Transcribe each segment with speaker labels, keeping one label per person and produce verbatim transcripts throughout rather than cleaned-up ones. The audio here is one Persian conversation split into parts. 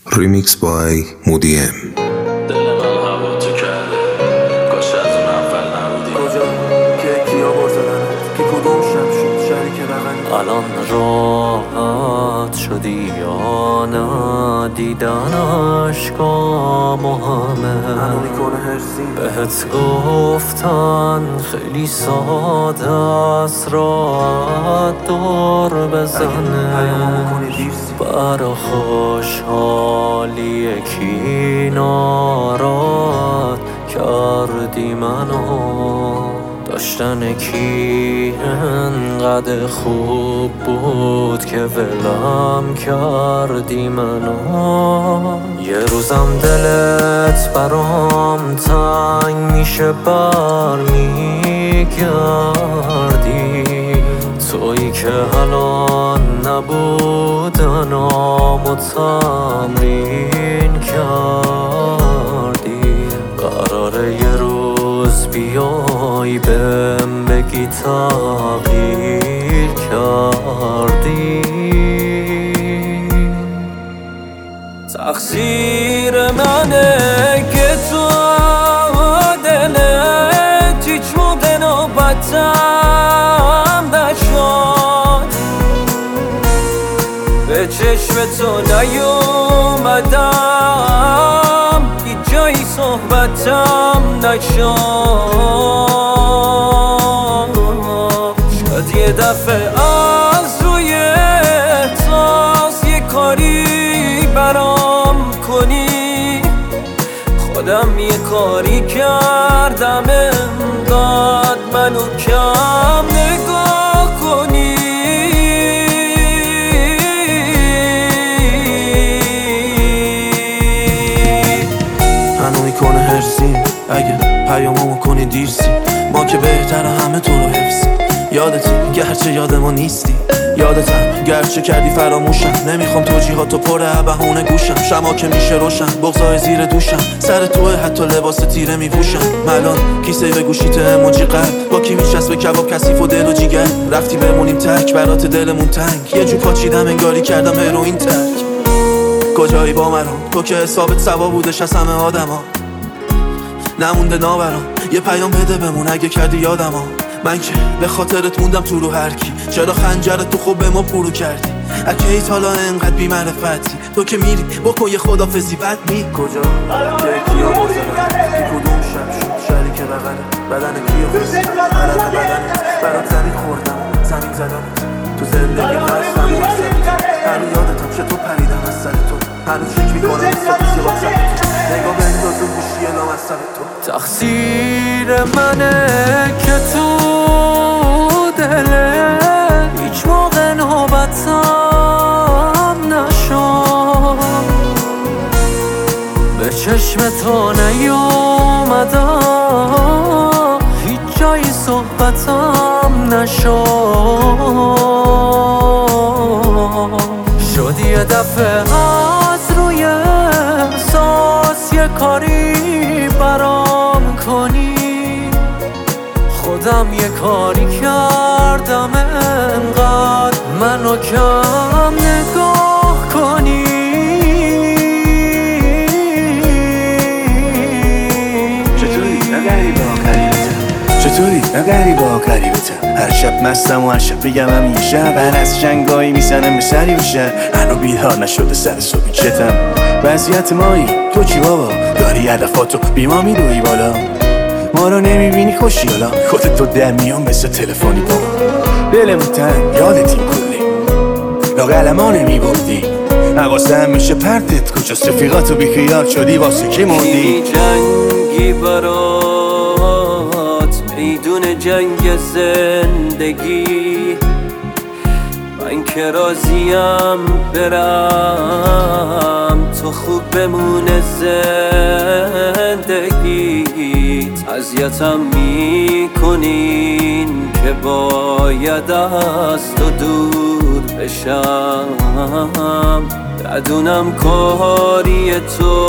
Speaker 1: Remix by Mudiem.
Speaker 2: دل من هوا تو کرده کاش از اون اول نبودی.
Speaker 3: کجا که کیا برزدنت که کدوم شب شد شریک بغنی.
Speaker 4: الان راحت شدی یا نه؟ دیدن عشقام و همه
Speaker 3: هنو میکنه هرسی
Speaker 4: بهت گفتن خیلی ساده است راحت دور بزنه. برا خوشحالی یکی ناراحت کردی منو. داشتن کی انقدر خوب بود که ولم کردی منو. یه روزم دلت برام تنگ میشه بر میگردی، تویی که الان نبودنامو تمرین کردی. قراره یه روز بیای بهم بگی تغییر کردی. تقصیر منه که تو دلت هیچ موقع نوبتم نشد. به چشم تو نیومدم هیچ جایی صحبتم نشد. شاید یه دفعه از روی احساس یه کاری برام کنی. خودم یه کاری کردم انقدر منو کم نگاه کنی.
Speaker 3: هنو میکنه هرسیم اگه پیاممو کنی دیرسی. ما که بهتره همه تو رو حفظی. یادتی گرچه یاد ما نیستی، یادتم گرچه کردی فراموشم. نمیخوام توجیهاتو پره بهونه گوشم. شما که میشه روشن بغضای زیر دوشم. سر توه حتی لباس تیره میپوشم. ملان کیسه به گوشیت اموجی قلب با کی میشست به کباب کثیف و دل و جیگر. رفتی بمونیم تک برات دلمون تنگ. یه جو پاچیدم انگاری کردم هروئین ترک. کجایی با مرام تو که حسابت سوا بودش از همه آدما. نمونده ناورام یه پیام بده بمون اگه کردی یادما. من که به خاطرت موندم تو رو هر کی. چرا خنجرت تو خوب به ما پرو کردی؟ اکیت حالا انقدر بی معرفتی. تو که میری بکن یه خدافزی بد می. کجا که کیا برزدن که کدوم شب شد شریک بغنه. بدن کیا خوزی حالت بدنه. برات زمین خوردم زمین زدم تو زندگی هستم واسه. هنو یادتم چه تو پریدم از سر تو. هنو فکر میکنم استاتوسی واسه تو. نگاه بنداز و گوشی لام از سر تو.
Speaker 4: تقصیر منه که تو دلت هیچ موقع نوبتم نشد. به چشم تو نیومدم هیچ جایی صحبتم نشد. شد یه دفعه از روی احساس یه کاری برام کنی. خودم یه کاری کردم انقدر منو کم نگاه کنی.
Speaker 5: چطوری نگریبا قریبتم؟ چطوری نگریبا قریبتم؟ هر شب مستم و هر شب بگم همین شب هر از شنگایی میزنم به سری و شهر. هنو بیدار نشده سر صبحی چتم وضعیت مایی. تو چی بابا داری علفاتو بی ما میروی بالا. ما رو نمیبینی خوشیالا خودت تو در میان مثل تلفنی بابا. دلمون تنگ یادت این کلی لاغل ما نمیبردی. حواسم میشه پرتت کجاست رفیقاتو بی خیال شدی واسه کی موندی؟
Speaker 4: جنگی برات میدون جنگ زندگی. من که راضیم برم تو خوب بمونه زندگیت. اذیتم میکنین که باید از تو دور بشم. بدونم کاری تو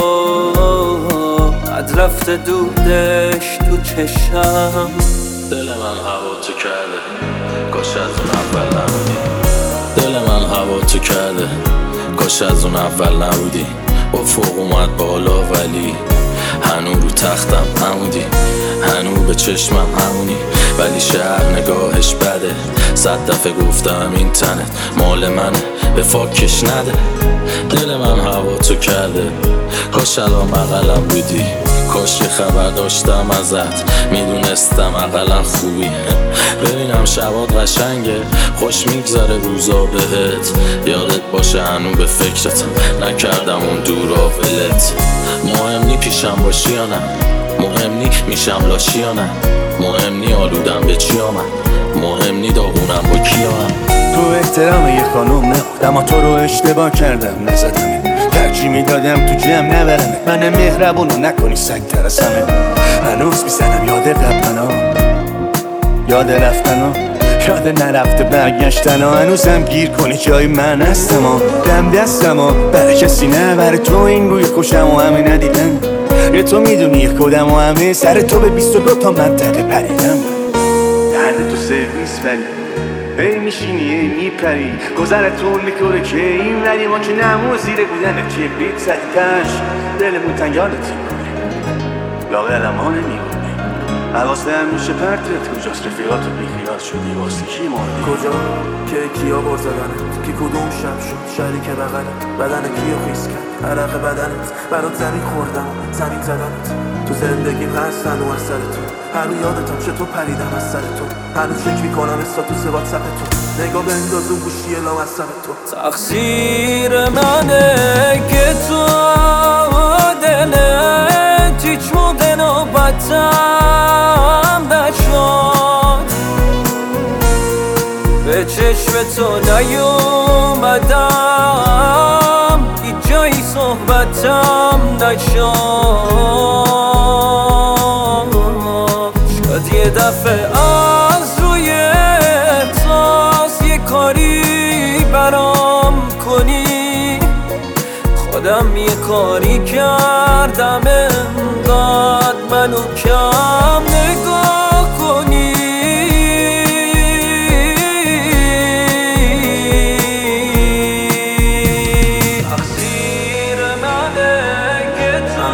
Speaker 4: قد رفته دودش تو چشم.
Speaker 2: دل من هوا تو کرده کاش از اون اول نبودی. دل من هوا تو کرده کاش از اون اول نبودی. افق اومد بالا ولی هنو رو تختم همونی، هنو به چشمم همونی، ولی شهر نگاهش بده. صد دفعه گفتم این تنت مال منه، به فاکش نده. دل من هوا تو کرده، کاش الان بغلم بودی، کاش یه خبر داشتم ازت، میدونستم اقلا خوبی. ببینم شبات قشنگه، خوش میگذره روزا بهت، یادت باشه هنو به فکرتم، نکردم اون دورا ولت. مهم نی پیشم باشی یا نه، مهم نی میشم لاشی یا نه، مهم نی آلودم به چی آمد، مهم نی داغونم با کی آمد.
Speaker 5: تو احترام یه خانوم نبود، اما تو رو اشتباه کردم نزدم، ترجیح میدادم تو جمع نبرم. من مهربونو نکنی سگ ترسمه، هنوز میزنم یاد قبلنا، یاد رفتنا، یاد نرفته برگشتنا. هنوزم گیر کنی جای من هستم و دم دستم و برای کسی نه، برای تو این روی خوشم و همه ندیدن. یه تو میدونی یه کدم و همه سر تو به بیست و دو تا منطقه پریدم. دهن تو سرویس ولی هی میشینی هی میپری، گذرت طول میکنه که این ولی ما که نمو زیر بودن کبریت زدی تش، دلمون تنگ یادت میکنی لاغر اما نمیمونی. حواسم میشه پرتت کجاست، رفیقاتو بیخیال شدی واسه کی ماردی؟
Speaker 3: کجا که کیا بر زدنت، که کدوم شب شد شریک بغلت، بدن کیو خیس کرد عرق بدنت، برات زمین خوردم زمین زدنت. تو زندگیم هست هنو از سر تو، هنو یادتم چطور پریدم از سر تو، هنو فکر میکنم استاتوس واتساپ تو، نگاه بنداز اون گوشی لام از سر تو.
Speaker 4: تقصیر منه که تو دلت هیچ موقع نوبتم نشد، به چشم تو نیومدم، هیچ جایی صحبتم نشد. شاید یه دفعه از روی احساس یه کاری برام کنی، خودم یه کاری کردم انقدر منو کم نگاه کنی. تقصیر منه که تو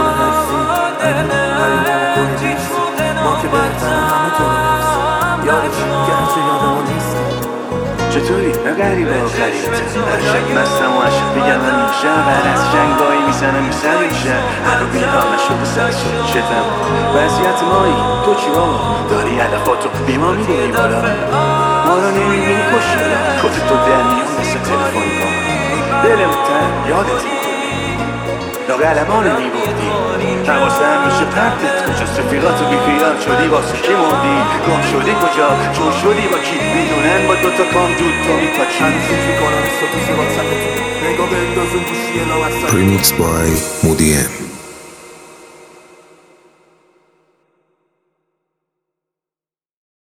Speaker 4: دلت هیچ موقع
Speaker 3: ما که بهتر همه تو رو حفظیم، یادتم گرچه یادمو نیستی.
Speaker 5: چطوری؟ نه غریبه و غریبته، هر شب مستم و عشق بگم همین شب، هر از جنگایی میزنم میسر این شهر، هنو بیدار نشده سر شدم. وضعیت مایی تو چی بابا؟ داری هدفاتو بی ما میدونی بالا، ما رو نمیبینی کشیدم، کت تو در میون مثل تلفن کن، دلمون تن یادت میکنی لاغر اما نمیبردی. حواسم میشه پرتت کجاست، رفیقاتو بیخیال شدی واسه کی مردی، گم شدی کجا، چون شدی با کی، میدونن با دوتا کام دود تو میپاچی.
Speaker 3: هنو فکر میکنم استاتوس واتساپ تو، نگاه بنداز اون گوشی لام از سر تو.
Speaker 1: Remixed by Moody M.